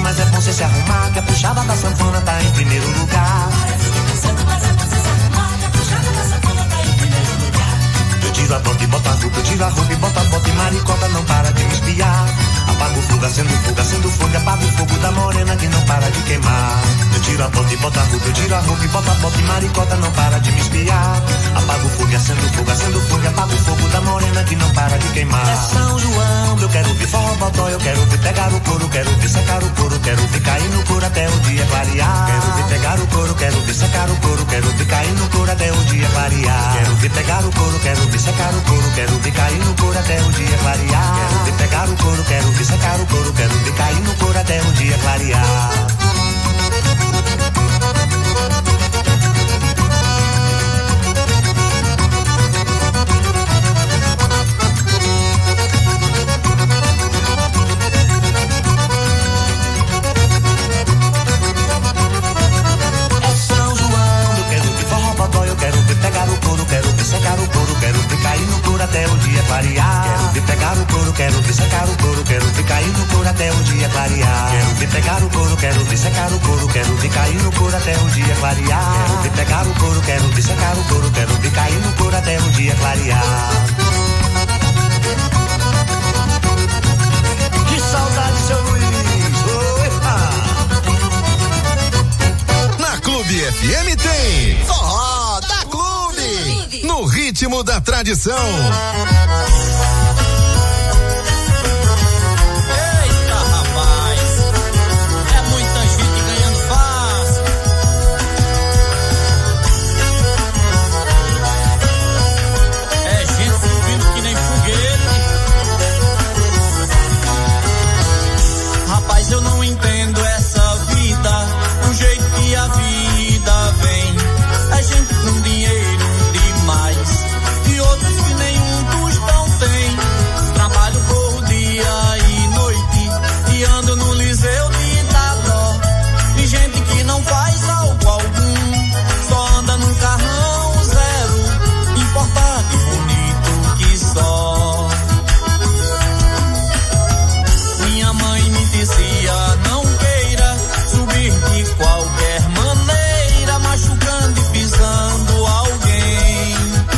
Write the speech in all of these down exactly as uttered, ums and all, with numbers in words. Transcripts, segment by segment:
mas é bom cê se arrumar, que a puxada da sanfona tá em primeiro lugar. Eu tiro a bota e boto a roupa, eu tiro a roupa e boto a bota e maricota não para de me espiar. Apago o fogo, acendo fogo, acendo fogo, apago o fogo da morena que não para de queimar. Eu tiro a bota e boto a roupa, eu tiro a roupa e boto a bota e maricota não para de me espiar. Apago o fogo, acendo fogo, acendo fogo, apago o fogo da morena que não para de queimar. É São João, eu quero ver forró botó, eu quero ver pegar o couro, quero ver secar o couro, quero ver cair no couro até o dia clarear. Quero ver pegar o couro, quero ver secar o couro, quero ver cair no couro até o dia clarear. Quero ver pegar o couro, quero ver secar o couro, quero ver cair no couro até o dia clarear. Quero ver pegar o couro, quero ver secar o couro, quero ver cair no couro até o dia clarear. É São João, eu quero ver forró botó, eu quero ver pegar o couro, quero ver secar o couro, quero ver cair no couro até o dia clarear. Quero ver pegar o couro, quero ver secar o couro, quero ver cair no couro até o dia clarear. Quero ver pegar o couro, quero ver secar o couro, quero ver cair no couro até o dia clarear. Quero ver pegar o couro, quero ver secar o couro, quero ver cair no couro até o dia clarear. Que saudade, seu Luiz! Na Clube F M tem Forró da Clube, no ritmo da tradição. Eu não entendo essa vida, o jeito que a vida vem. É gente com dinheiro demais e outros que nenhum tostão tem. Trabalho por dia e noite e ando no Liceu de Itadó. E gente que não faz algo algum, só anda num carrão zero, importado e bonito que só. Minha mãe me dizia: não queira subir de qualquer maneira, machucando e pisando alguém.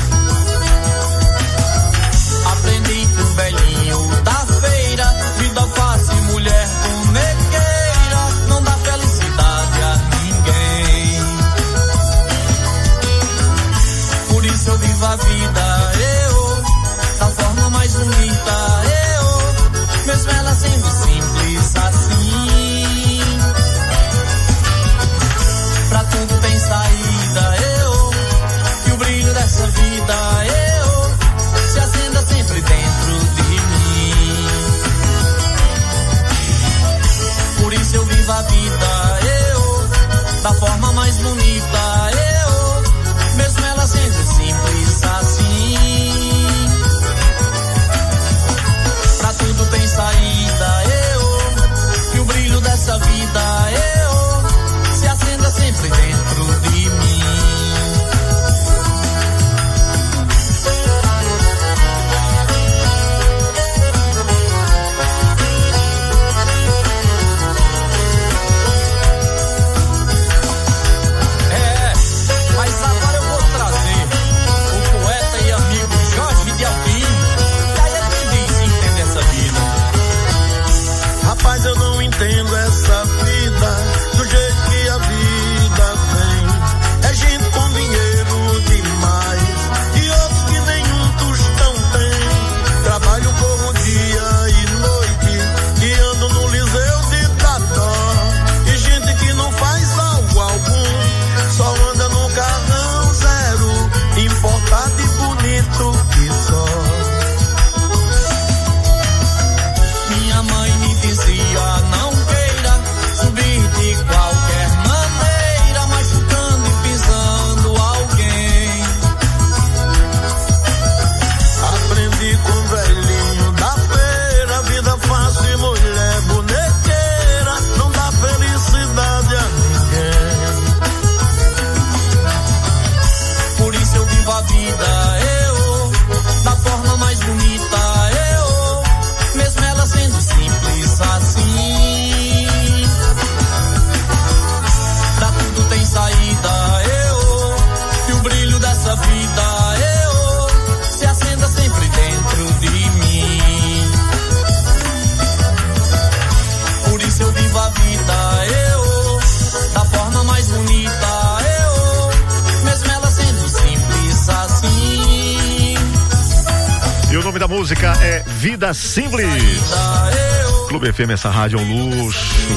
Aprendi com o velhinho da feira, vida fácil, mulher bonequeira, não dá felicidade a ninguém. Por isso eu vivo a vida, eu, da forma mais bonita, eu, mesmo ela sendo simples assim. Pra tudo tem saída, eu, e o brilho dessa vida, eu, se acenda sempre dentro de mim. Por isso eu vivo a vida, eu, da forma mais bonita, eu, mesmo ela sendo simples assim. Pra tudo tem saída, eu, e o brilho dessa vida, eu, se acenda sempre dentro de mim. É, mas agora eu vou trazer o poeta e amigo Jorge de Alpino, que aí ele me diz se entende essa vida. Rapaz, eu não entendo essa vida. a vida, eu, da forma mais bonita, eu, mesmo ela sendo simples assim. E o nome da música é Vida Simples. Clube F M, essa rádio é um luxo.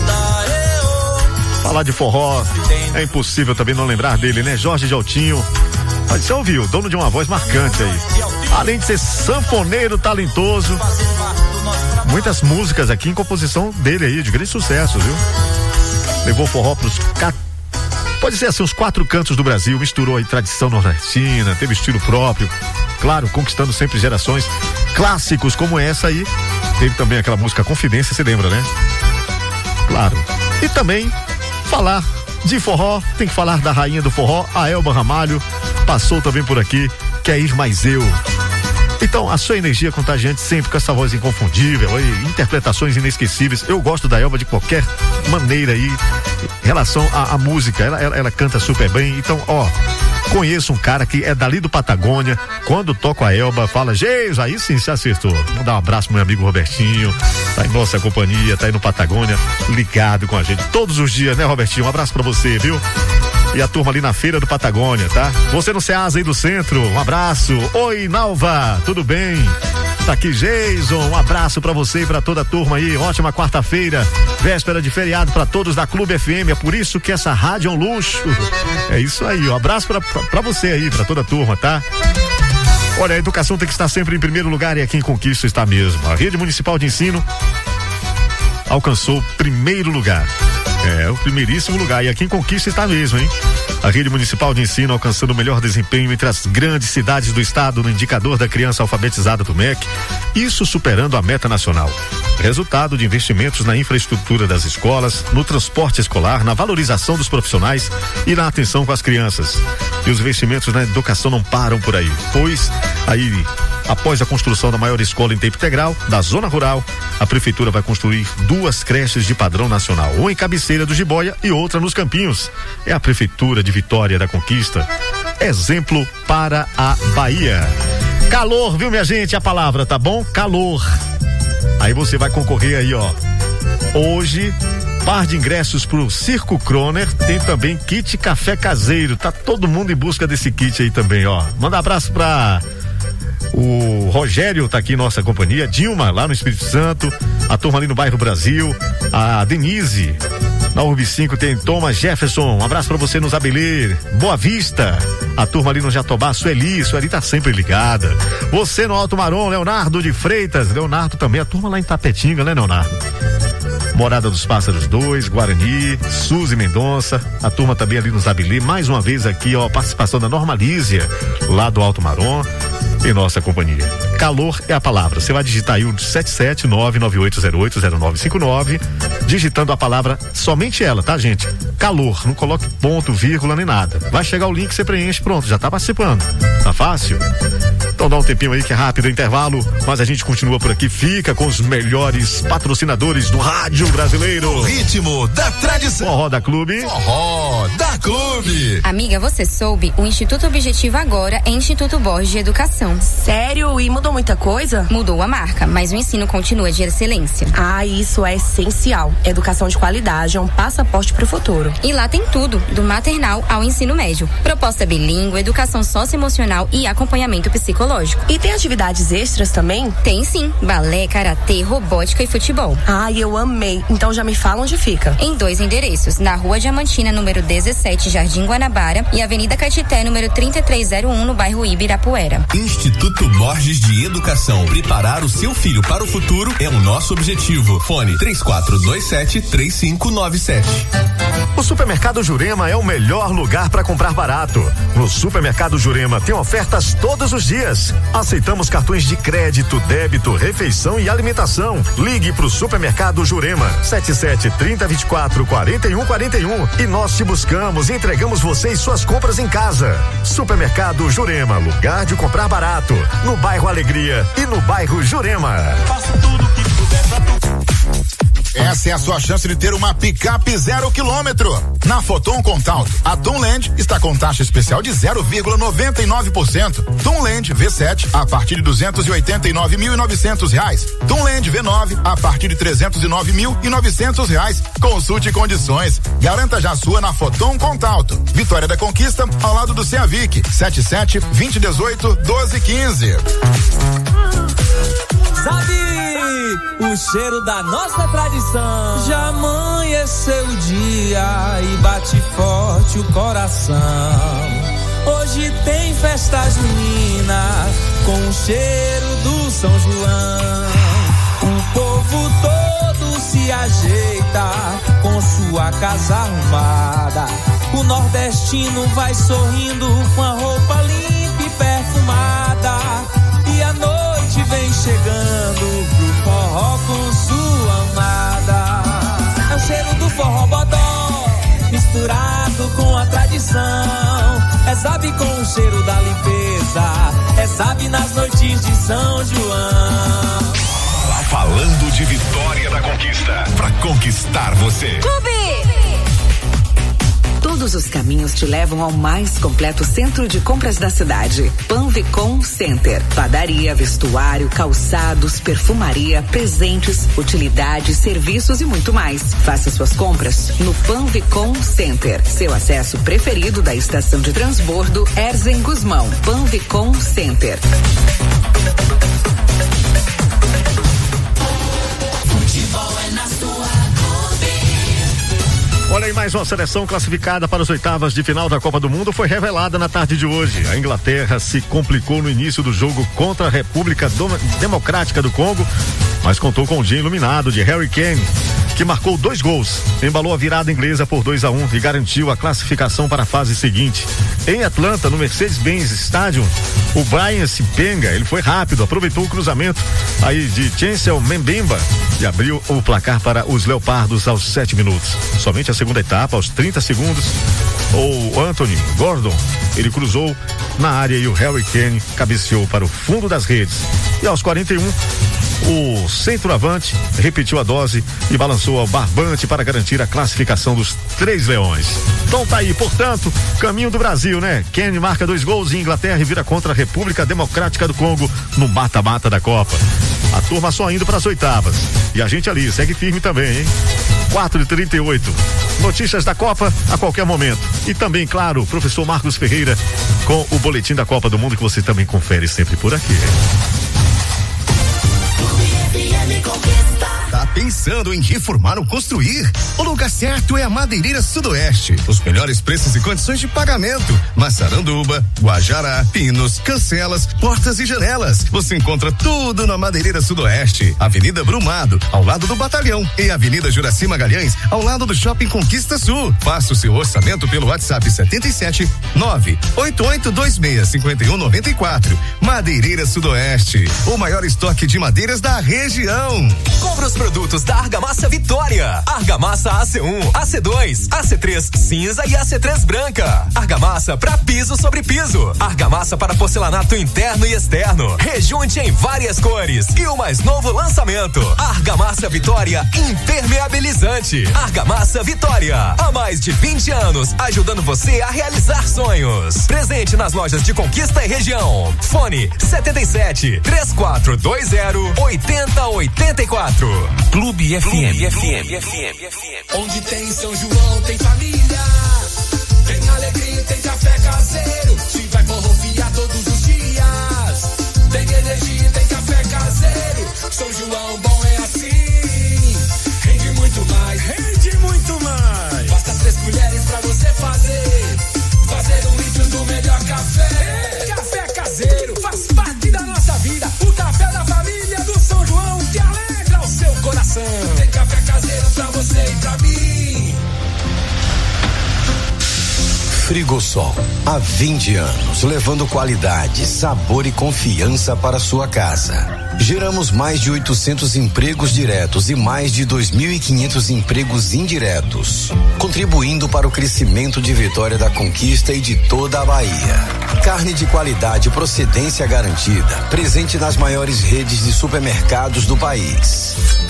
Falar de forró é impossível também não lembrar dele, né? Jorge de Altinho. Mas você ouviu, dono de uma voz marcante aí. Além de ser sanfoneiro talentoso, muitas músicas aqui em composição dele aí, de grande sucesso, viu? Levou forró pros, pode ser assim, os quatro cantos do Brasil, misturou aí tradição nordestina, teve estilo próprio, claro, conquistando sempre gerações. Clássicos como essa aí, teve também aquela música Confidência, você lembra, né? Claro. E também, falar de forró, tem que falar da rainha do forró, a Elba Ramalho, passou também por aqui, Quer Ir Mais Eu. Então, a sua energia contagiante sempre com essa voz inconfundível, e interpretações inesquecíveis. Eu gosto da Elba de qualquer maneira aí, em relação à, à música, ela, ela, ela canta super bem. Então, ó, conheço um cara que é dali do Patagônia, quando toca a Elba, fala, Geis, aí sim se acertou. Vamos dar um abraço pro meu amigo Robertinho, tá em nossa companhia, tá aí no Patagônia, ligado com a gente todos os dias, né, Robertinho? Um abraço pra você, viu? E a turma ali na feira do Patagônia, tá? Você no Ceasa aí do centro, um abraço. Oi, Nalva, tudo bem? Tá aqui Jason, um abraço pra você e pra toda a turma aí. Ótima quarta-feira, véspera de feriado pra todos da Clube F M. É por isso que essa rádio é um luxo. É isso aí, um abraço pra, pra, pra você aí, pra toda a turma, tá? Olha, a educação tem que estar sempre em primeiro lugar e aqui em Conquista está mesmo. A Rede Municipal de Ensino alcançou primeiro lugar. É, o primeiríssimo lugar. E aqui em Conquista está mesmo, hein? A Rede Municipal de Ensino alcançando o melhor desempenho entre as grandes cidades do estado no indicador da criança alfabetizada do M E C. Isso superando a meta nacional. Resultado de investimentos na infraestrutura das escolas, no transporte escolar, na valorização dos profissionais e na atenção com as crianças. E os investimentos na educação não param por aí, pois aí, após a construção da maior escola em tempo integral da zona rural, a prefeitura vai construir duas creches de padrão nacional, uma em Cabeceira do Jiboia e outra nos Campinhos. É a prefeitura de Vitória da Conquista, exemplo para a Bahia. Calor, viu, minha gente? A palavra, tá bom? Calor. Aí você vai concorrer aí, ó. Hoje, par de ingressos pro Circo Croner, tem também kit café caseiro. Tá todo mundo em busca desse kit aí também, ó. Manda um abraço pra o Rogério, tá aqui em nossa companhia, Dilma, lá no Espírito Santo, a turma ali no bairro Brasil, a Denise, na Urbi cinco tem Thomas Jefferson, um abraço pra você no Zabelê, Boa Vista, a turma ali no Jatobá, Sueli, Sueli tá sempre ligada, você no Alto Marom, Leonardo de Freitas, Leonardo também, a turma lá em Tapetinga, né, Leonardo? Morada dos Pássaros dois, Guarani, Suzy Mendonça, a turma também ali no Zabelê, mais uma vez aqui, ó, participação da Normalízia, lá do Alto Marom, em nossa companhia. Calor é a palavra. Você vai digitar aí o sete sete nove nove oito zero oito zero nove cinco nove, digitando a palavra, somente ela, tá, gente? Calor, não coloque ponto, vírgula, nem nada. Vai chegar o link, você preenche, pronto, já tá participando. Tá fácil? Então dá um tempinho aí que é rápido o intervalo, mas a gente continua por aqui, fica com os melhores patrocinadores do rádio brasileiro. O ritmo da tradição. Forró da Clube. Forró da Clube. Amiga, você soube? O Instituto Objetivo agora é Instituto Borges de Educação. Sério? E mudou muita coisa? Mudou a marca, mas o ensino continua de excelência. Ah, isso é essencial. Educação de qualidade é um passaporte para o futuro. E lá tem tudo, do maternal ao ensino médio. Proposta bilíngue, educação socioemocional e acompanhamento psicológico. E tem atividades extras também? Tem sim, balé, karatê, robótica e futebol. Ai, eu amei. Então já me fala onde fica. Em dois endereços, na Rua Diamantina, número dezessete, Jardim Guanabara, e Avenida Caetité, número trinta e três zero um, no bairro Ibirapuera. Instituto Borges de Educação. Preparar o seu filho para o futuro é o nosso objetivo. Fone três quatro dois sete três cinco nove sete. O Supermercado Jurema é o melhor lugar para comprar barato. No Supermercado Jurema tem ofertas todos os dias. Aceitamos cartões de crédito, débito, refeição e alimentação. Ligue pro Supermercado Jurema sete sete trinta vinte e quatro quarenta e um quarenta e um e nós te buscamos e entregamos você e suas compras em casa. Supermercado Jurema, lugar de comprar barato, no bairro Alegria e no bairro Jurema. Faço tudo que puder pra tu. Essa é a sua chance de ter uma picape zero quilômetro. Na Foton Contaut, a Tunland está com taxa especial de zero vírgula noventa e nove por cento. Tunland V sete a partir de duzentos e oitenta e nove mil e novecentos reais. Tunland V nove a partir de trezentos e nove mil e novecentos reais. Consulte condições. Garanta já a sua na Foton Contaut. Vitória da Conquista, ao lado do Ceavic. sete sete, vinte e dezoito, doze, quinze. Sabe o cheiro da nossa tradição? Já amanheceu o dia e bate forte o coração. Hoje tem festa junina com o cheiro do São João. O povo todo se ajeita com sua casa arrumada. O nordestino vai sorrindo com a roupa limpa e perfumada. E a noite vem chegando pro forró com sua amada. É o cheiro do forró bodó, misturado com a tradição. É sabe com o cheiro da limpeza, é sabe nas noites de São João. Falando de Vitória da Conquista, pra conquistar você. Clube! Todos os caminhos te levam ao mais completo centro de compras da cidade. Panvicom Center. Padaria, vestuário, calçados, perfumaria, presentes, utilidades, serviços e muito mais. Faça suas compras no Panvicom Center. Seu acesso preferido da estação de transbordo Erzen Guzmão. Panvicom Center. Futebol é na sua. Olha aí, mais uma seleção classificada para as oitavas de final da Copa do Mundo foi revelada na tarde de hoje. A Inglaterra se complicou no início do jogo contra a República Democrática do Congo, mas contou com o dia iluminado de Harry Kane, que marcou dois gols, embalou a virada inglesa por dois a um e garantiu a classificação para a fase seguinte. Em Atlanta, no Mercedes-Benz Stadium, o Brian Sipenga, ele foi rápido, aproveitou o cruzamento aí de Chancel Mbemba e abriu o placar para os Leopardos aos sete minutos. Somente a segunda etapa, aos trinta segundos, o Anthony Gordon, ele cruzou na área e o Harry Kane cabeceou para o fundo das redes. E aos quarenta e um, o centroavante repetiu a dose e balançou ao barbante para garantir a classificação dos três leões. Então tá aí, portanto, caminho do Brasil, né? Kane marca dois gols em Inglaterra e vira contra a República Democrática do Congo no mata-mata da Copa. A turma só indo para as oitavas. E a gente ali, segue firme também, hein? quatro e trinta e oito. Notícias da Copa a qualquer momento. E também, claro, o professor Marcos Ferreira com o boletim da Copa do Mundo que você também confere sempre por aqui. Tá pensando em reformar ou construir? O lugar certo é a Madeireira Sudoeste. Os melhores preços e condições de pagamento. Massaranduba, Guajará, pinos, cancelas, portas e janelas. Você encontra tudo na Madeireira Sudoeste. Avenida Brumado, ao lado do Batalhão. E Avenida Juraci Magalhães, ao lado do Shopping Conquista Sul. Faça o seu orçamento pelo WhatsApp setenta e sete, nove oito oito dois seis, cinco um nove quatro. Madeireira Sudoeste. O maior estoque de madeiras da região. Compre os produtos da Argamassa Vitória. Argamassa A C um, A C dois, A C três cinza e A C três branca. Argamassa para piso sobre piso. Argamassa para porcelanato interno e externo. Rejunte em várias cores. E o mais novo lançamento: Argamassa Vitória Impermeabilizante. Argamassa Vitória. Há mais de vinte anos, ajudando você a realizar sonhos. Presente nas lojas de Conquista e região. Fone setenta e sete, três quatro dois zero, oitenta oitenta e quatro. Clube F M. Clube F M. F M. Onde tem São João, tem família. Tem alegria, tem café caseiro. Se vai forrofiar todos os dias. Tem energia, tem café caseiro. São João bom é assim. Rende muito mais, rende muito mais. Basta três colheres pra você fazer. Fazer um litro do melhor café. Café caseiro faz parte da nossa vida. O café da família do São João que alegra o seu coração. Tem café caseiro pra você e pra mim. Frigosol, há vinte anos, levando qualidade, sabor e confiança para sua casa. Geramos mais de oitocentos empregos diretos e mais de dois mil e quinhentos empregos indiretos, contribuindo para o crescimento de Vitória da Conquista e de toda a Bahia. Carne de qualidade e procedência garantida, presente nas maiores redes de supermercados do país.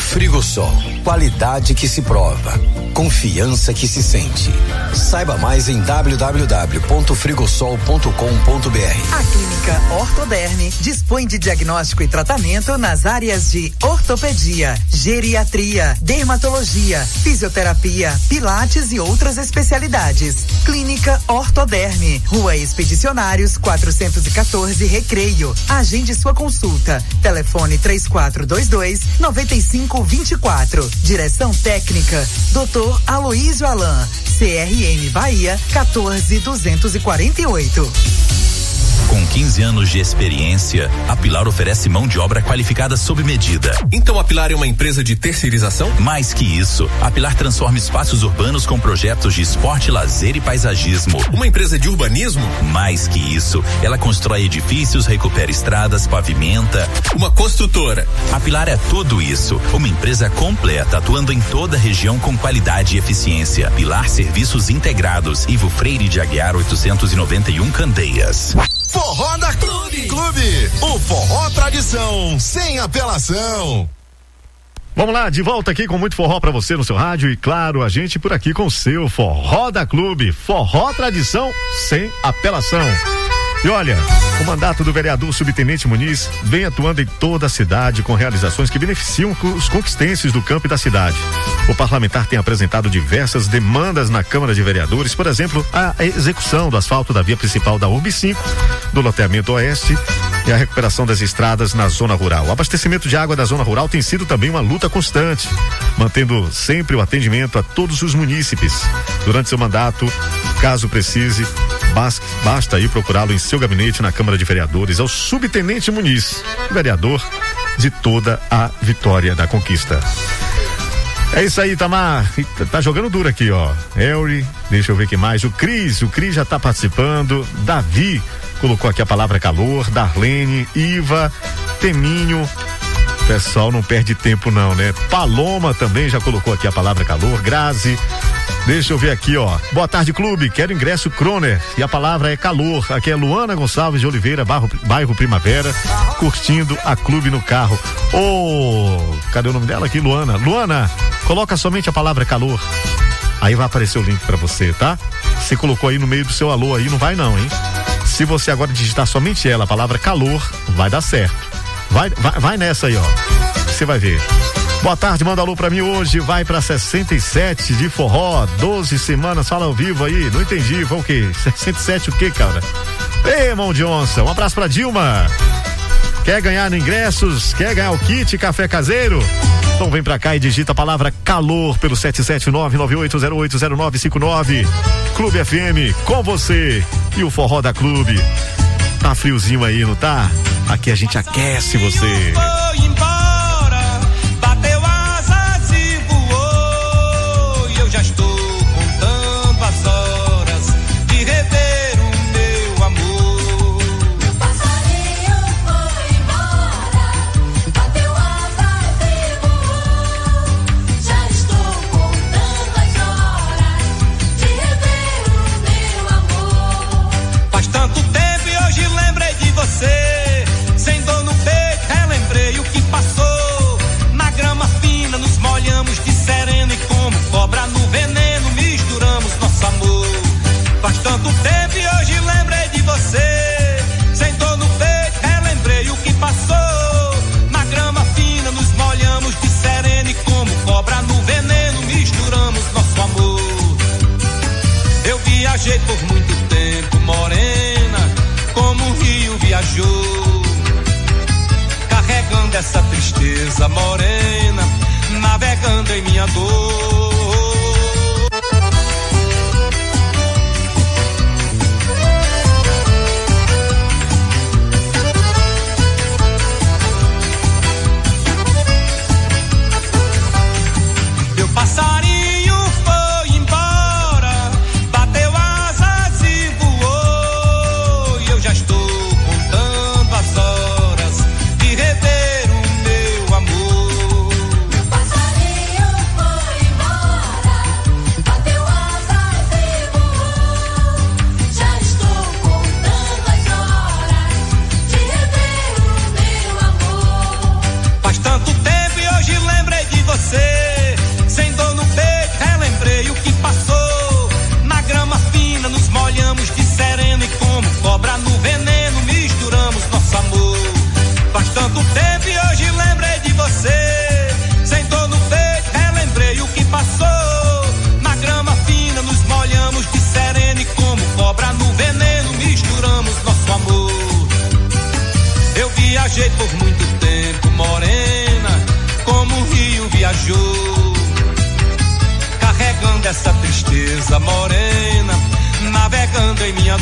Frigosol, qualidade que se prova, confiança que se sente. Saiba mais em w w w ponto frigosol ponto com ponto b r. A Clínica Ortoderme dispõe de diagnóstico e tratamento nas áreas de ortopedia, geriatria, dermatologia, fisioterapia, pilates e outras especialidades. Clínica Ortoderme, Rua Expedicionários quatrocentos e quatorze, Recreio. Agende sua consulta. Telefone três quatro dois dois, nove cinco dois quatro. Direção técnica doutor Aloísio Alain. C R M Bahia quatorze duzentos e quarenta e oito. Com quinze anos de experiência, a Pilar oferece mão de obra qualificada sob medida. Então a Pilar é uma empresa de terceirização? Mais que isso, a Pilar transforma espaços urbanos com projetos de esporte, lazer e paisagismo. Uma empresa de urbanismo? Mais que isso, ela constrói edifícios, recupera estradas, pavimenta. Uma construtora? A Pilar é tudo isso. Uma empresa completa, atuando em toda a região com qualidade e eficiência. Pilar Serviços Integrados, Ivo Freire de Aguiar oitocentos e noventa e um, Candeias. Forró da Clube. Clube, o forró tradição, sem apelação. Vamos lá, de volta aqui com muito forró pra você no seu rádio e claro, a gente por aqui com o seu Forró da Clube, forró tradição sem apelação. E olha, o mandato do vereador Subtenente Muniz vem atuando em toda a cidade com realizações que beneficiam os conquistenses do campo e da cidade. O parlamentar tem apresentado diversas demandas na Câmara de Vereadores, por exemplo, a execução do asfalto da via principal da U R B cinco, do loteamento oeste e a recuperação das estradas na zona rural. O abastecimento de água da zona rural tem sido também uma luta constante, mantendo sempre o atendimento a todos os munícipes. Durante seu mandato, caso precise, basta aí procurá-lo em seu gabinete na Câmara de Vereadores. É o Subtenente Muniz, vereador de toda a vitória da conquista. É isso aí, Tamar. Tá jogando duro aqui, ó. Elry, deixa eu ver que mais. O Cris, o Cris já tá participando. Davi colocou aqui a palavra calor. Darlene, Iva, Teminho. O pessoal não perde tempo não, né? Paloma também já colocou aqui a palavra calor. Grazi. Deixa eu ver aqui, ó. Boa tarde, clube. Quero ingresso Croner. E a palavra é calor. Aqui é Luana Gonçalves de Oliveira, bairro, bairro Primavera, curtindo a clube no carro. Ô, oh, cadê o nome dela aqui? Luana. Luana, coloca somente a palavra calor. Aí vai aparecer o link pra você, tá? Você colocou aí no meio do seu alô aí, não vai não, hein? Se você agora digitar somente ela, a palavra calor, vai dar certo. Vai, vai, vai nessa aí, ó. Você vai ver. Boa tarde, manda alô pra mim hoje, vai pra sessenta e sete de forró, doze semanas, fala ao vivo aí, não entendi, foi o quê? sessenta e sete o quê, cara? Ei, irmão de onça, um abraço pra Dilma. Quer ganhar no ingressos? Quer ganhar o kit café caseiro? Então vem pra cá e digita a palavra calor pelo sete sete nove nove oito zero oito zero nove cinco nove. Clube F M, com você e o Forró da Clube. Tá friozinho aí, não tá? Aqui a gente aquece você. Já estou contando as horas de rever o meu amor. Meu passarinho foi embora, bateu asas e voou. Já estou contando as horas de rever o meu amor. Faz tanto tempo e hoje lembrei de você. Sem dor no peito, relembrei o que passou. Na grama fina nos molhamos de sereno e como cobra no veneno misturamos nosso amor. Faz tanto tempo e hoje lembrei de você. Sem dor no peito, relembrei o que passou. Na grama fina nos molhamos de sereno e como cobra no veneno misturamos nosso amor. Eu viajei por muito tempo, morena, como o rio viajou, carregando essa tristeza morena, navegando em minha dor. Meu passarinho foi embora, bateu asas e voou. E eu já estou contando as horas de rever o meu amor. Meu passarinho foi embora. tristeza morena, navegando em minha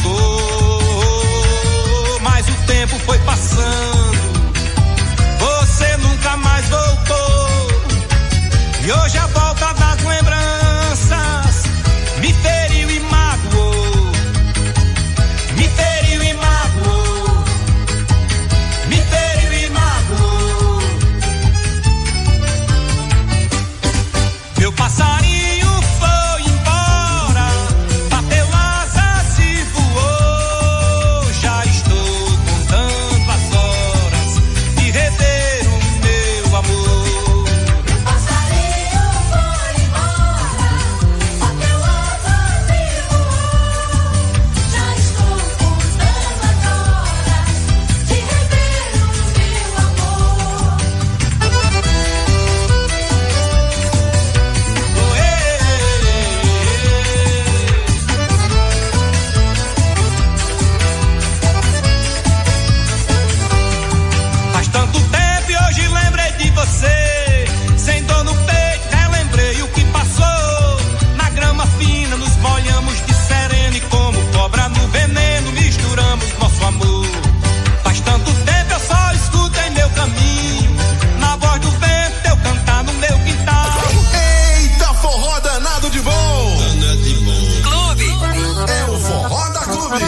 dor. Mas o tempo foi passando, você nunca mais voltou. E hoje a volta das lembranças me feriu e magoou. Me feriu e magoou. Me feriu e magoou. Meu passarinho foi embora, bateu asas e voou. Já estou contando as horas de rever o meu amor. Meu passarinho foi embora, bateu asas e voou. Já estou contando as horas de rever o meu amor. Faz tanto tempo e hoje lembrei de você. Sem dor no peito, relembrei o que passou. Na grama fina nos molhamos de sereno e como cobra no veneno misturamos nosso amor. Faz tanto tempo eu só escuto em meu caminho, na voz do vento eu cantar no meu quintal. Eita, forró danado de bom! Clube. É o Forró da Clube.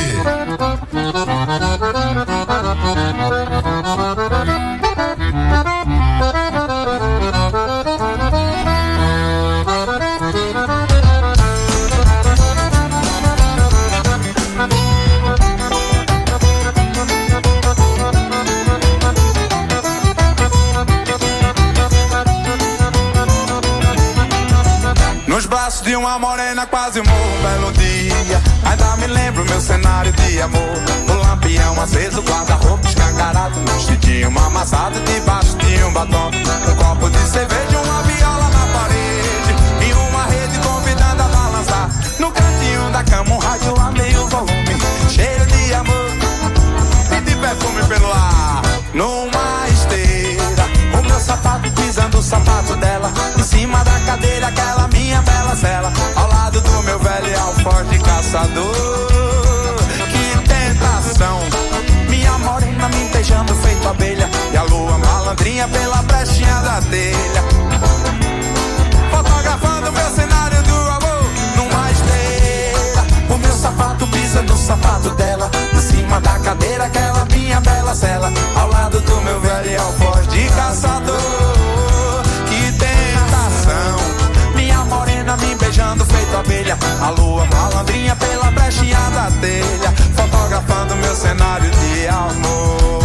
Nos braços de uma morena quase morro um belo dia. Ainda me lembro meu cenário de amor. O lampião aceso, guarda-roupa escancarado, um vestidinho amassado debaixo de um batom. Um copo de cerveja, uma viola na parede e uma rede convidando a balançar. No cantinho da cama um rádio a meio volume, cheiro de amor e de perfume pelo ar. Numa esteira, o meu sapato pisando o sapato dela, em cima da cadeira aquela minha bela cela, ao lado do meu velho alforje caçador. Que tentação, minha morena me beijando feito abelha, e a lua malandrinha pela brechinha da telha, fotografando meu cenário do amor. Numa esteira, o meu sapato pisando o sapato dela, em cima da cadeira aquela minha bela cela, ao lado do meu velho alforje de caçador. Que tentação, minha morena me beijando feito abelha, a lua malandrinha pela brechinha da telha, fotografando meu cenário de amor.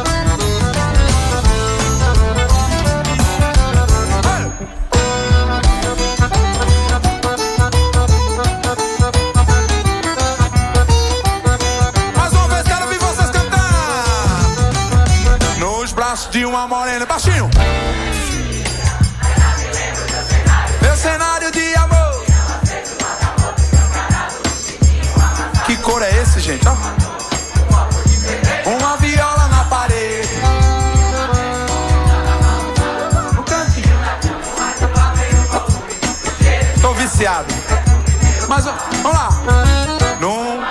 Mais uma vez quero ouvir vocês cantar. Nos braços de uma morena, baixinho. Meu cenário de amor. Que cor é esse, gente? Ó. Uma viola na parede. No cantinho. Tô viciado. Mas ó, vamos lá. Num...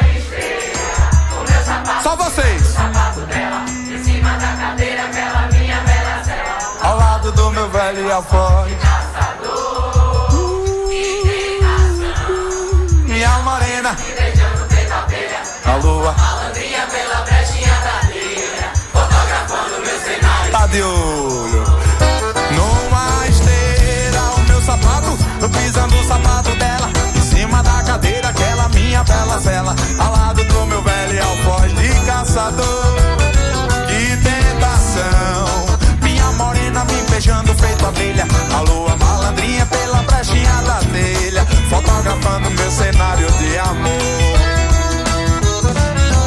Só vocês. Ao lado do meu velho alforje. Minha morena, a lua, malandrinha pela brechinha da telha, fotografando meu cenário. Tá de olho. Numa esteira, o meu sapato, eu pisando o sapato dela, em cima da cadeira, aquela minha bela cela, ao lado do meu velho alforje de caçador. Que tentação, minha morena me beijando feito abelha, a lua malandrinha pela brechinha da telha, fotografando meu cenário de amor.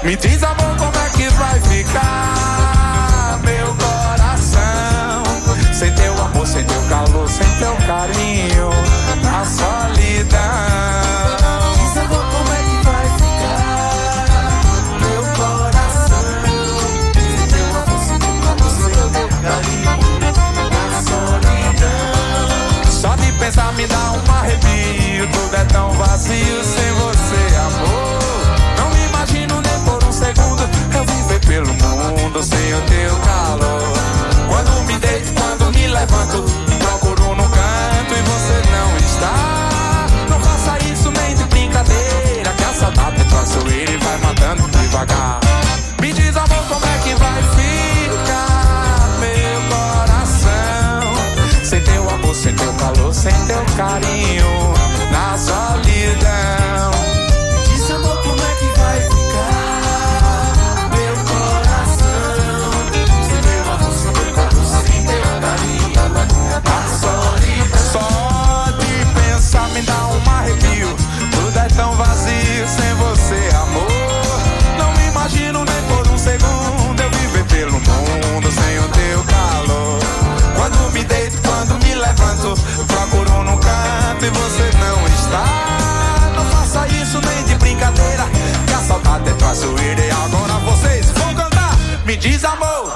Me diz, amor, como é que vai ficar meu coração sem teu amor, sem teu calor, sem teu carinho, na solidão. Diz, amor, como é que vai ficar meu coração sem teu amor, sem teu calor, sem teu carinho, na solidão. Só de pensar me dá um arrepio, tudo é tão vazio sem você, amor. Não me imagino nem por um segundo eu viver pelo mundo sem o teu calor. Quando me deito, quando me levanto, procuro no canto e você não está. Não faça isso nem de brincadeira, que a saudade é traiçoeira e vai matando devagar. Me diz, amor, como é que vai ficar meu coração sem teu amor, sem teu calor, sem teu carinho, na solidão. Diz, amor, como é que vai ficar meu coração sem teu amor, sem teu calor, sem teu carinho, na solidão. Só de pensar me dá um arrepio, tudo é tão vazio sem você, amor. Não me imagino nem por um segundo eu viver pelo mundo sem o teu calor. Quando me deito, quando me levanto, procuro no canto e você não está. Não faça isso nem de brincadeira, que a saudade é traiçoeira e agora vocês vão cantar. Me diz, amor,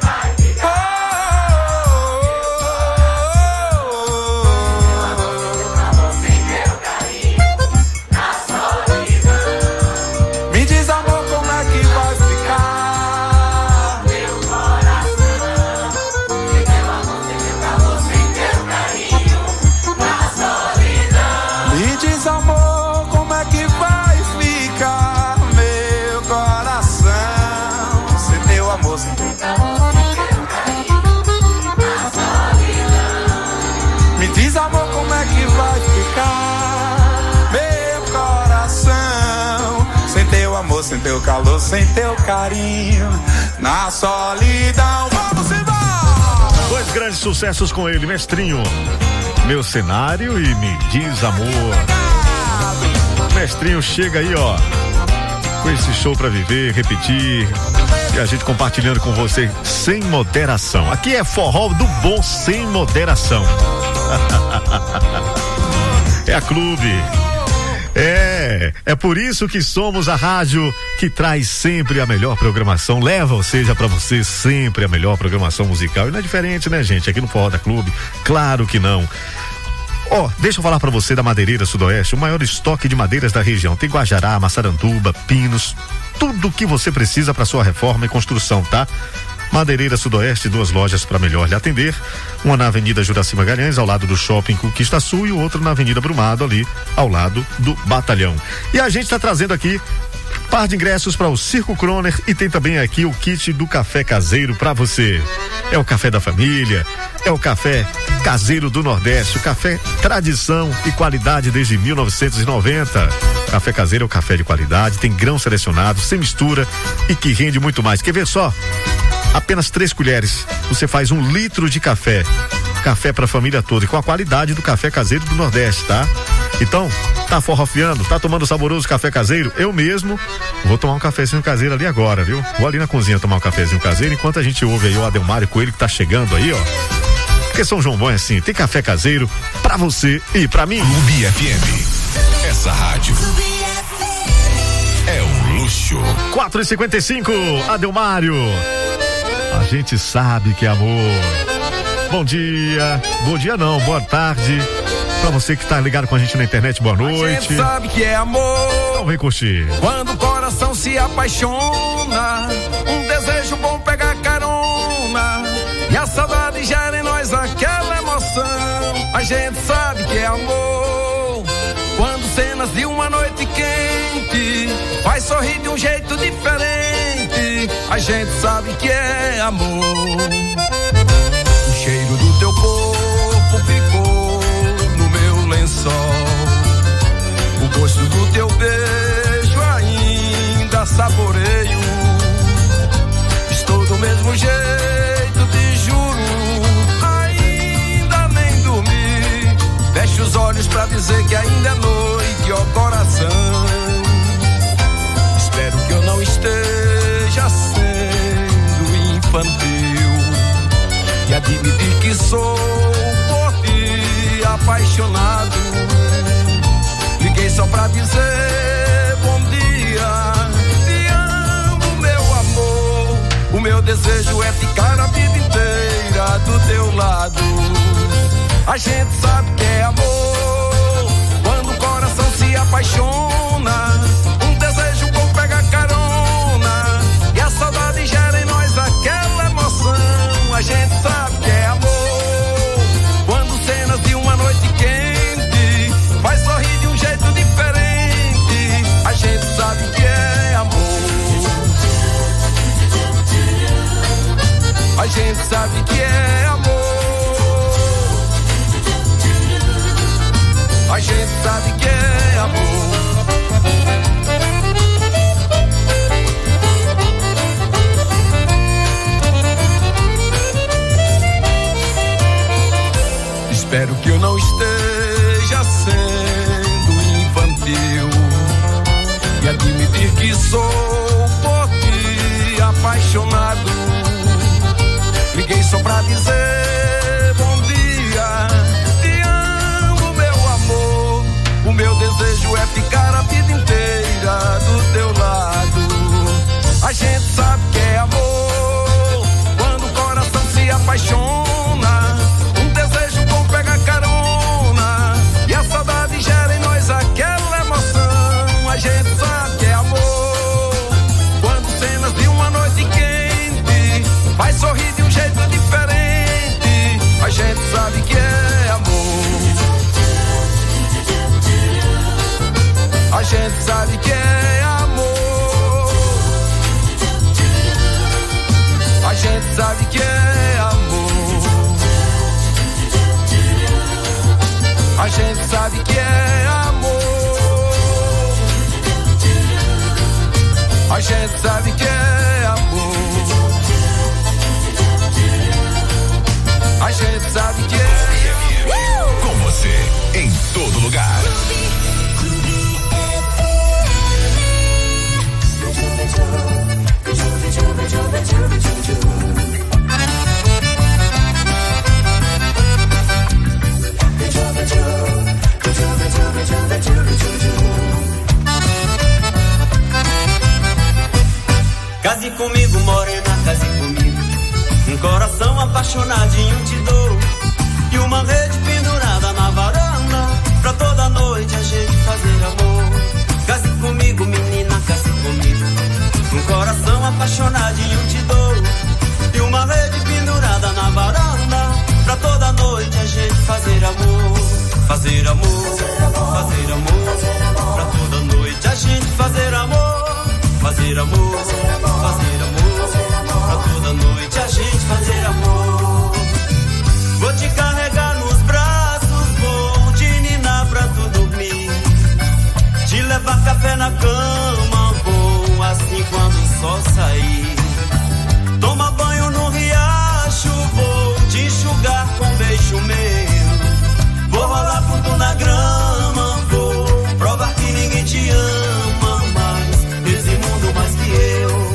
me diz, amor, como é que vai ficar meu coração sem teu amor, sem teu calor, sem teu carinho, na solidão. Me diz, amor, como é que vai ficar meu coração sem teu amor, sem teu calor, sem teu carinho, na solidão. Me diz, amor, como é que vai ficar meu coração sem teu amor, sem teu calor, sem teu carinho, na solidão. Vamos embora! Dois grandes sucessos com ele, Mestrinho, Meu Cenário e Me Diz Amor. Mestrinho chega aí, ó, com esse show pra viver, repetir, e a gente compartilhando com você sem moderação. Aqui é forró do bom, sem moderação. É a Clube. É, é por isso que somos a rádio que traz sempre a melhor programação, leva, ou seja, pra você sempre a melhor programação musical. E não é diferente, né, gente? Aqui no Forró da Clube, claro que não. Ó, oh, deixa eu falar pra você da Madeireira Sudoeste, o maior estoque de madeiras da região. Tem Guajará, Massaranduba, pinos, tudo o que você precisa para sua reforma e construção, tá? Madeireira Sudoeste, duas lojas para melhor lhe atender, uma na Avenida Juraci Magalhães, ao lado do Shopping Conquista Sul, e o outro na Avenida Brumado, ali ao lado do Batalhão. E a gente está trazendo aqui par de ingressos para o Circo Croner e tem também aqui o kit do café caseiro para você. É o café da família, é o café caseiro do Nordeste, o café tradição e qualidade desde mil novecentos e noventa. Café caseiro é o café de qualidade, tem grão selecionado, sem mistura e que rende muito mais. Quer ver só? Apenas três colheres, você faz um litro de café. Café para a família toda e com a qualidade do café caseiro do Nordeste, tá? Então, tá forrofiando, tá tomando saboroso café caseiro? Eu mesmo vou tomar um cafezinho caseiro ali agora, viu? Vou ali na cozinha tomar um cafezinho caseiro enquanto a gente ouve aí o Adelmário Coelho que tá chegando aí, ó. Porque São João Bom é assim, tem café caseiro pra você e pra mim. Clube F M. Essa rádio é um luxo. quatro e cinquenta e cinco, Adelmário. A gente sabe que é amor. Bom dia, bom dia não, boa tarde. Pra você que tá ligado com a gente na internet, boa noite. A gente sabe que é amor. Então vem curtir. Quando o coração se apaixona, um desejo bom pega carona, e a saudade gera em nós aquela emoção. A gente sabe que é amor. Quando cenas de uma noite quente faz sorrir de um jeito diferente, a gente sabe que é amor. O cheiro do teu corpo ficou no meu lençol, o gosto do teu beijo ainda saboreio. Estou do mesmo jeito, te juro, ainda nem dormi. Fecho os olhos pra dizer que ainda é noite, ó coração. Espero que eu não esteja infantil e admitir que sou por ti apaixonado. Liguei só pra dizer bom dia, te amo, meu amor. O meu desejo é ficar a vida inteira do teu lado. A gente sabe que é amor quando o coração se apaixona. Um desejo bom pega carona e a saudade gera em nós aquela emoção. A gente sabe que é amor quando cenas de uma noite quente faz sorrir de um jeito diferente. A gente sabe que é amor. A gente sabe que é amor. A gente sabe que é amor. Espero que eu não esteja sendo infantil e admitir que sou por ti apaixonado. Liguei só pra dizer bom dia, te amo, meu amor. O meu desejo é ficar a vida inteira do teu lado. A gente sabe que é amor quando o coração se apaixona. Um desejo bom pega carona e a saudade gera em nós aquela emoção. A gente sabe que é amor quando cenas de uma noite quente faz sorrir de um jeito diferente. A gente sabe que é amor. A gente sabe que é amor. A gente sabe que é amor. A gente sabe que é amor. A gente sabe que é amor. A gente sabe que é. Com você, em todo lugar. Case comigo, morena, case comigo. Um coração apaixonadinho te dou. E uma rede pendurada na varanda pra toda noite a gente fazer amor. Case comigo, menina, case comigo. Um coração apaixonadinho te dou. E uma rede pendurada na varanda pra toda noite a gente fazer amor. Fazer amor, fazer amor, pra toda noite a gente fazer amor. Fazer amor, fazer amor, pra toda noite a gente fazer amor. Vou te carregar nos braços, vou te ninar pra tu dormir. Te levar café na cama, vou assim quando o sol sair. Toma banho no riacho, vou te enxugar com beijo meu. Vou rolar por tu na grama, vou provar que ninguém te ama mais nesse mundo mais que eu.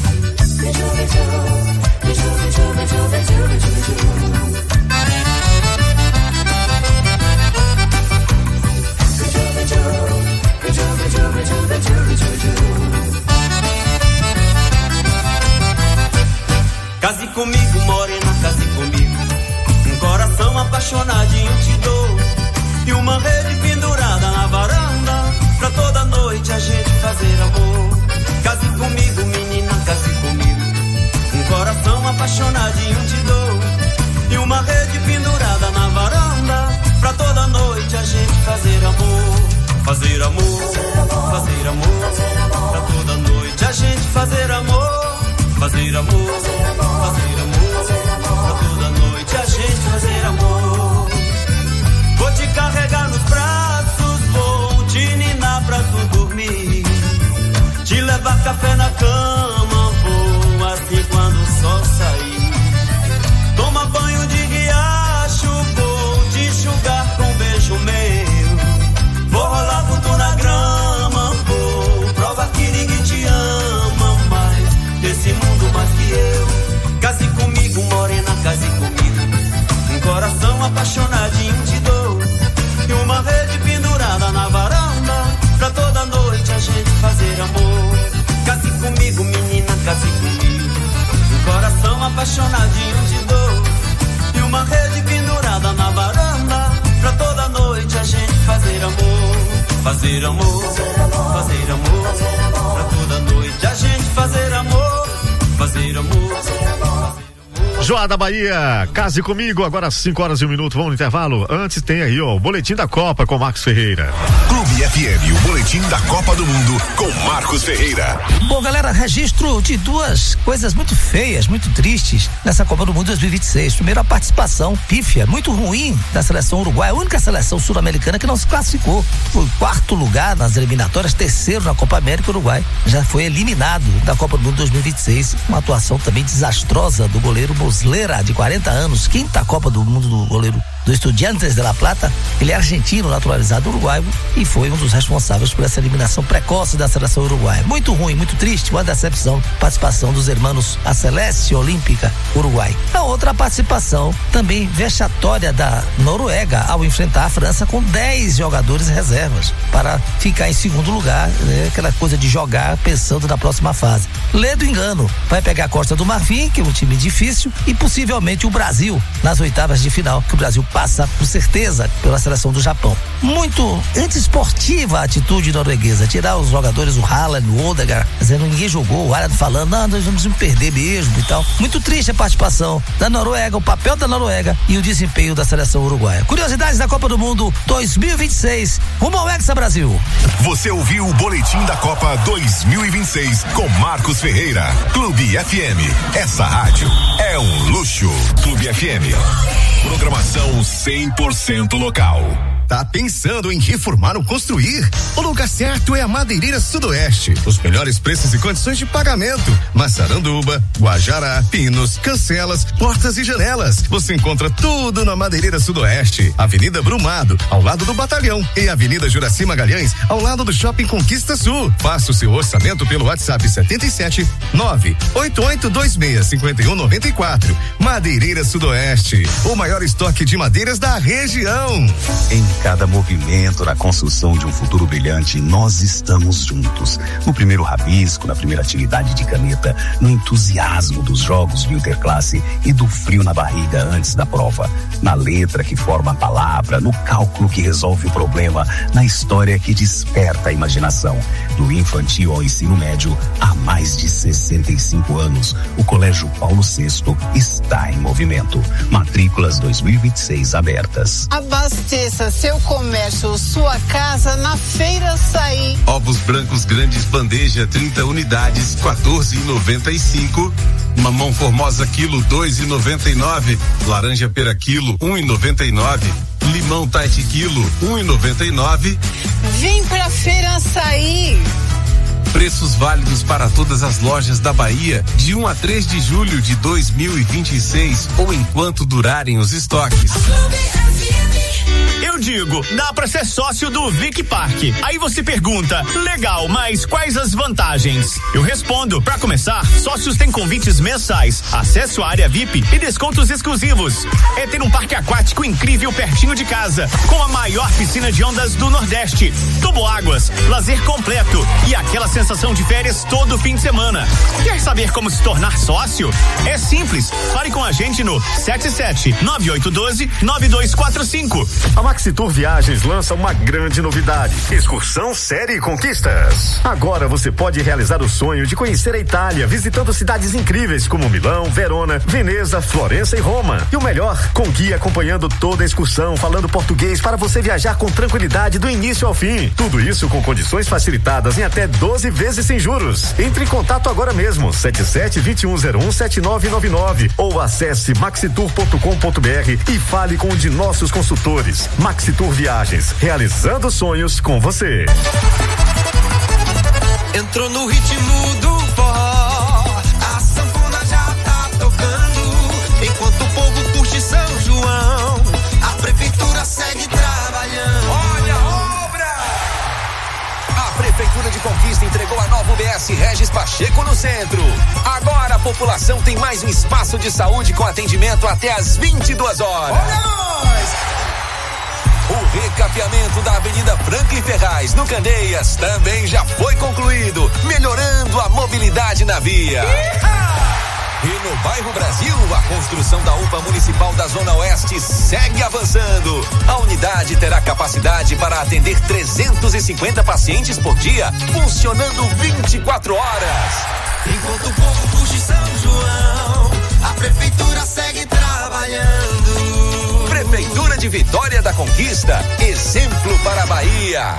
Case comigo, morena, case comigo. Um coração apaixonadinho te dou. E uma rede pendurada na varanda pra toda noite a gente fazer amor. Case comigo, menina, case comigo. Um coração apaixonadinho te dou. E uma rede pendurada na varanda pra toda noite a gente fazer amor. Fazer amor, fazer amor, pra toda noite a gente fazer amor. Fazer amor, fazer amor, pra toda noite a gente fazer amor. Vou te carregar nos braços, vou te ninar pra tu dormir. Te levar café na cama, vou assim quando o sol sair. Toma banho de riacho, vou te enxugar com beijo meu. Vou rolar com tu na grama, vou provar que ninguém te ama mais nesse mundo mais que eu. fazer amor, fazer amor, pra toda noite a gente fazer amor, fazer amor. Joá da Bahia, case comigo, agora às cinco horas e um minuto, vamos no intervalo. Antes tem aí, ó, o Boletim da Copa com Marcos Ferreira. Clube F M, o Boletim da Copa do Mundo com Marcos Ferreira. Bom, galera, registro de duas coisas muito feias, muito tristes nessa Copa do Mundo dois mil e vinte e seis. Primeiro, a participação pífia, muito ruim da seleção uruguaia, a única seleção sul-americana que não se classificou. Foi quarto lugar nas eliminatórias, terceiro na Copa América. O Uruguai já foi eliminado da Copa do Mundo dois mil e vinte e seis. Uma atuação também desastrosa do goleiro Muslera, de quarenta anos, quinta Copa do Mundo do goleiro do Estudiantes de La Plata. Ele é argentino, naturalizado uruguaio, e foi um dos responsáveis por essa eliminação precoce da seleção uruguaia. Muito ruim, muito triste, uma decepção. Participação dos irmãos A Celeste Olímpica Uruguai. A outra participação também vexatória da Noruega ao enfrentar a França com dez jogadores reservas para ficar em segundo lugar, né? Aquela coisa de jogar pensando na próxima fase. Lê do engano, vai pegar a Costa do Marfim, que é um time difícil, e possivelmente o Brasil nas oitavas de final, que o Brasil passa com certeza pela seleção do Japão. Muito antiesportiva a atitude norueguesa, tirar os jogadores, o Haaland, o Odegaard, dizendo ninguém jogou, o Haaland falando, não, nós vamos perder mesmo e tal. Muito triste a participação da Noruega, o papel da Noruega e o desempenho da seleção uruguaia. Curiosidades da Copa do Mundo dois mil e vinte e seis, rumo ao Hexa Brasil. Você ouviu o Boletim da Copa dois mil e vinte e seis com Marcos Ferreira. Clube F M, essa rádio é um luxo. Clube F M, programação cem por cento local. Tá pensando em reformar ou construir? O lugar certo é a Madeireira Sudoeste. Os melhores preços e condições de pagamento. Massaranduba, Guajará, pinos, cancelas, portas e janelas. Você encontra tudo na Madeireira Sudoeste. Avenida Brumado, ao lado do Batalhão, e Avenida Juraci Magalhães, ao lado do Shopping Conquista Sul. Faça o seu orçamento pelo WhatsApp setenta e sete, nove oito oito dois seis, cinco um nove quatro. Madeireira Sudoeste, o maior estoque de madeiras da região. Em cada movimento na construção de um futuro brilhante, nós estamos juntos. No primeiro rabisco, na primeira atividade de caneta, no entusiasmo dos jogos de interclasse e do frio na barriga antes da prova, na letra que forma a palavra, no cálculo que resolve o problema, na história que desperta a imaginação. Do infantil ao ensino médio, há mais de sessenta e cinco anos, o Colégio Paulo sexto está em movimento. Matrículas dois mil e vinte e seis abertas. Abasteça seu comércio, sua casa na Feira Açaí. Ovos brancos grandes bandeja, trinta unidades, quatorze e noventa e cinco. Mamão formosa quilo, dois e noventa e nove. Laranja pera quilo, um e noventa e nove. Limão Tite quilo, um e noventa e nove. Vem pra Feira Açaí. Preços válidos para todas as lojas da Bahia, de um a três de julho de dois mil e vinte e seis, ou enquanto durarem os estoques. Eu digo, dá pra ser sócio do Vic Park. Aí você pergunta, legal, mas quais as vantagens? Eu respondo, pra começar, sócios têm convites mensais, acesso à área V I P e descontos exclusivos. É ter um parque aquático incrível pertinho de casa, com a maior piscina de ondas do Nordeste, toboáguas, lazer completo e aquela sensação de férias todo fim de semana. Quer saber como se tornar sócio? É simples, fale com a gente no sete sete nove oito um dois nove dois quatro cinco. A Maxitur Viagens lança uma grande novidade: excursão série Conquistas. Agora você pode realizar o sonho de conhecer a Itália, visitando cidades incríveis como Milão, Verona, Veneza, Florença e Roma. E o melhor, com guia acompanhando toda a excursão, falando português para você viajar com tranquilidade do início ao fim. Tudo isso com condições facilitadas em até doze vezes sem juros. Entre em contato agora mesmo, sete sete, dois um zero um, sete nove nove nove, ou acesse maxitur ponto com ponto br e fale com um de nossos consultores. Maxitur Viagens, realizando sonhos com você. Entrou no ritmo do forró, a sanfona já tá tocando, enquanto o povo curte São João, a prefeitura segue trabalhando. Olha a obra! A Prefeitura de Conquista entregou a nova U B S Regis Pacheco no centro. Agora a população tem mais um espaço de saúde com atendimento até às vinte e duas horas. Olha nós! O recapeamento da Avenida Franklin Ferraz, no Candeias, também já foi concluído, melhorando a mobilidade na via. E no bairro Brasil, a construção da U P A Municipal da Zona Oeste segue avançando. A unidade terá capacidade para atender trezentos e cinquenta pacientes por dia, funcionando vinte e quatro horas. Enquanto o povo puxa São João, a prefeitura segue trabalhando. Prefeitura de Vitória da Conquista, exemplo para a Bahia.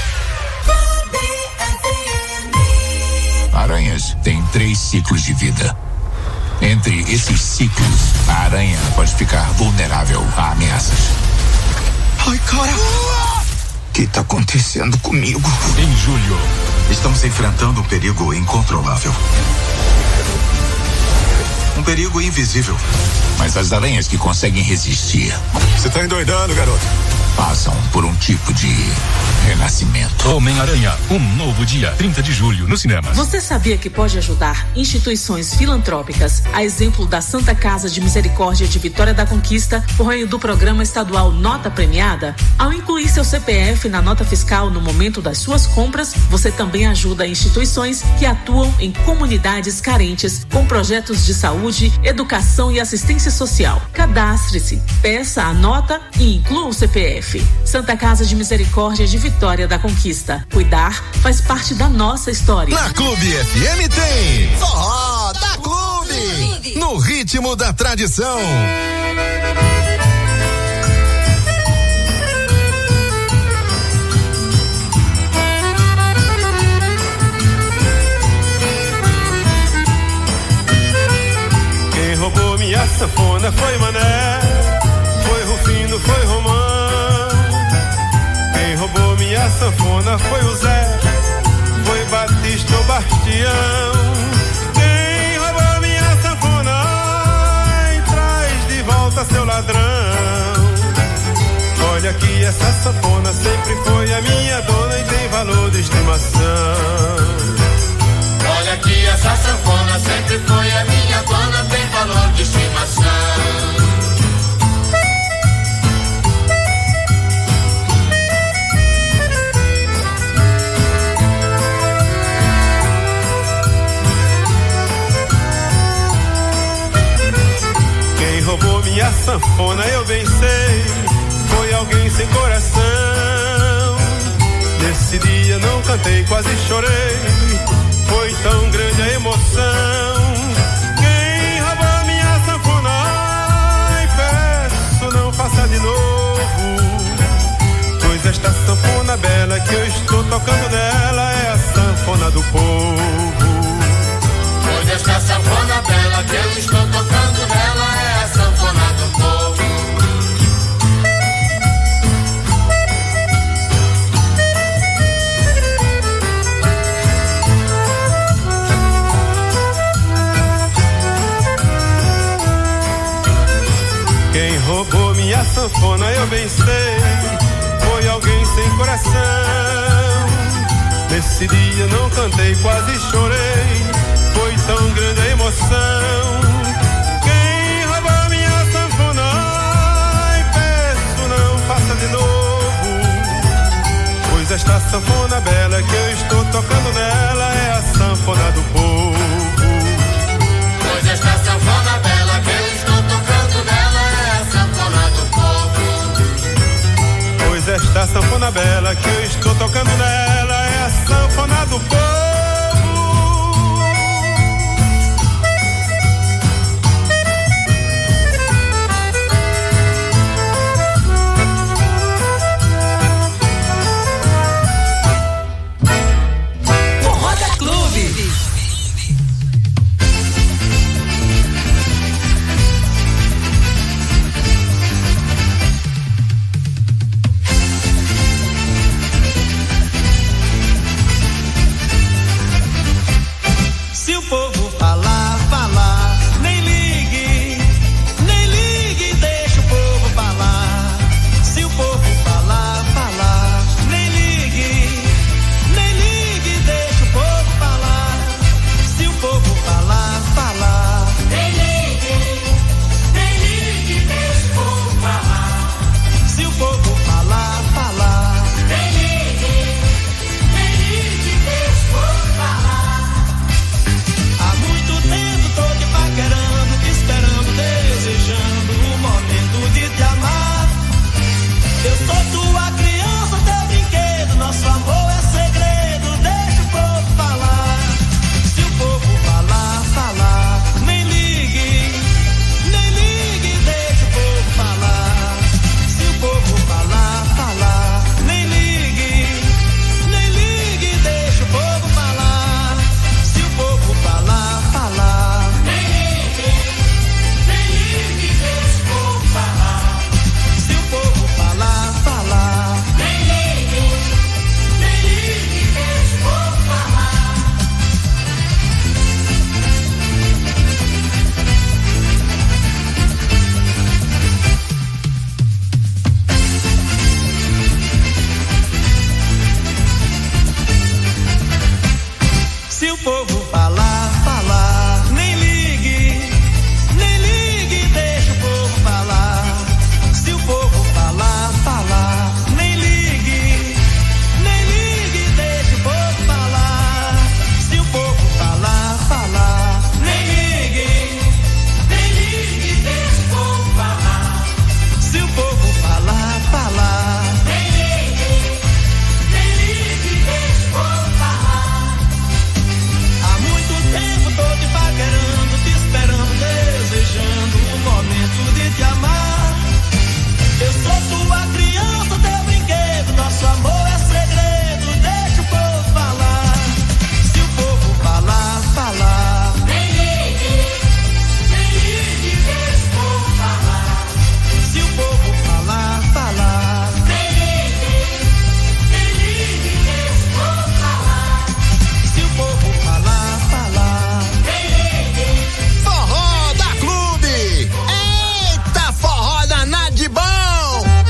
Aranhas têm três ciclos de vida. Entre esses ciclos, a aranha pode ficar vulnerável a ameaças. Ai, cara! O que está acontecendo comigo? Em julho, estamos enfrentando um perigo incontrolável. Um perigo invisível. Mas as aranhas que conseguem resistir. Você tá endoidando, garoto? Passam por um tipo de renascimento. Homem-Aranha, um novo dia, trinta de julho, no cinema. Você sabia que pode ajudar instituições filantrópicas, a exemplo da Santa Casa de Misericórdia de Vitória da Conquista, por meio do programa estadual Nota Premiada? Ao incluir seu C P F na nota fiscal no momento das suas compras, você também ajuda instituições que atuam em comunidades carentes com projetos de saúde, educação e assistência social. Cadastre-se, peça a nota e inclua o C P F. Santa Casa de Misericórdia de Vitória da Conquista. Cuidar faz parte da nossa história. Na Clube F M tem Forró da Clube, no ritmo da tradição. Quem roubou minha sanfona foi Mané, foi Rufino, foi Romão. Quem roubou minha sanfona foi o Zé, foi Batista ou Bastião. Quem roubou minha sanfona, ai, traz de volta seu ladrão. Olha que essa sanfona sempre foi a minha dona e tem valor de estimação. Olha que essa sanfona sempre foi a minha dona, tem valor de estimação. Roubou minha sanfona, eu bem sei, foi alguém sem coração. Nesse dia não cantei, quase chorei, foi tão grande a emoção. Quem roubou minha sanfona, ai, peço, não faça de novo, pois esta sanfona bela que eu estou tocando nela é a sanfona do povo. Pois esta sanfona bela que eu estou tocando nela é a sanfona do povo. Quem roubou minha sanfona, eu bem sei, foi alguém sem coração. Nesse dia não cantei, quase chorei, foi tão grande a emoção. Quem roubou minha sanfona, ai, peço, não faça de novo, pois esta sanfona bela que eu estou tocando nela é a sanfona do povo. Pois esta sanfona bela que eu estou tocando nela é a sanfona do povo. Pois esta sanfona bela que eu estou tocando nela é a sanfona do povo.